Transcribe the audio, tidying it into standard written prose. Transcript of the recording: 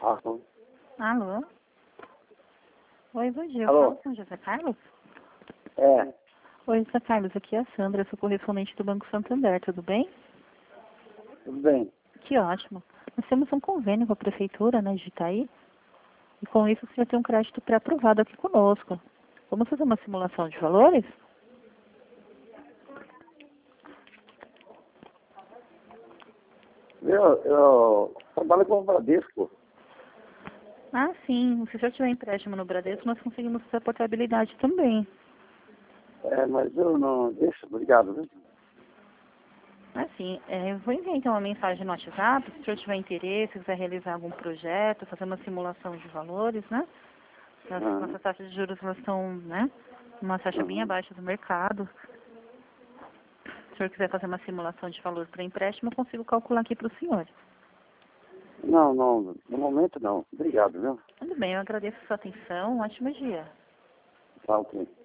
Alô? Alô? Oi, bom dia. Eu Alô? falo com o José Carlos? É, Oi, José Carlos, aqui é a Sandra, sou correspondente do Banco Santander, tudo bem? tudo bem. Que ótimo. Nós temos um convênio com a Prefeitura, né, de Itaí, e com isso você já tem um crédito pré-aprovado aqui conosco. Vamos fazer uma simulação de valores? Eu trabalho com o Bradesco. Ah, sim. Se o senhor tiver empréstimo no Bradesco, nós conseguimos essa portabilidade também. É, mas eu não... Deixa, obrigado, viu? Assim, eu vou enviar então uma mensagem no WhatsApp, se o senhor tiver interesse, quiser realizar algum projeto, fazer uma simulação de valores, né? Nossas taxas de juros, elas estão, né, uma taxa bem Uhum. abaixo do mercado. Se o senhor quiser fazer uma simulação de valor para empréstimo, eu consigo calcular aqui para o senhor. Não, no momento não. Obrigado, viu? Tudo bem, eu agradeço a sua atenção, um ótimo dia. Tá, ok.